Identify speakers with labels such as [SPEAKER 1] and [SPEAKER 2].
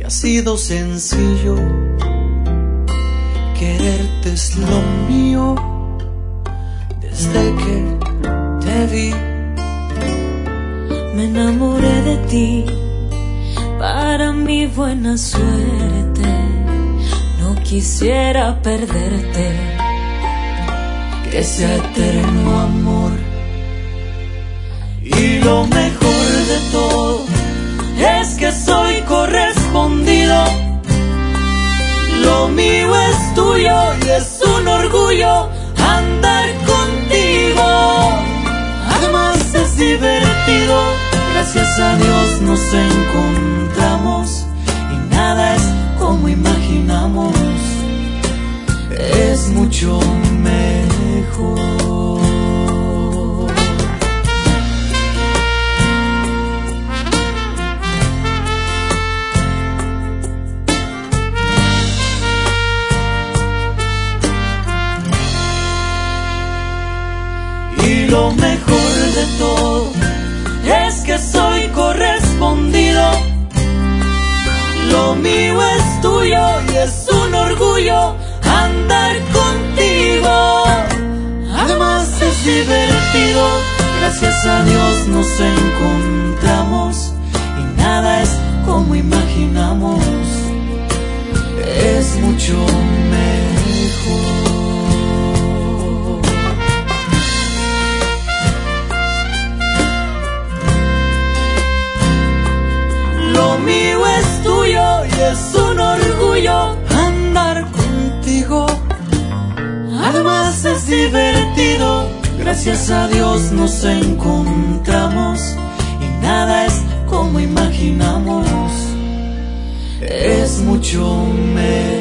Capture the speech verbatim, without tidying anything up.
[SPEAKER 1] ha sido sencillo. Quererte es lo mío desde que te vi.
[SPEAKER 2] Me enamoré de ti para mi buena suerte. No quisiera perderte.
[SPEAKER 1] Que sea eterno amor. Y lo mejor de todo es que soy correspondido. Lo mío es tuyo y es un orgullo andar contigo. Además es divertido, gracias a Dios nos encontramos y nada es como imaginamos, es mucho mejor. Y lo mejor de todo es que soy correspondido. Lo mío es tuyo y es un orgullo andar contigo. Además es divertido, gracias a Dios nos encontramos y nada es como imaginamos, es mucho mejor. Lo mío es tuyo y es un orgullo andar contigo. Además es divertido, gracias a Dios nos encontramos y nada es como imaginamos, es mucho mejor.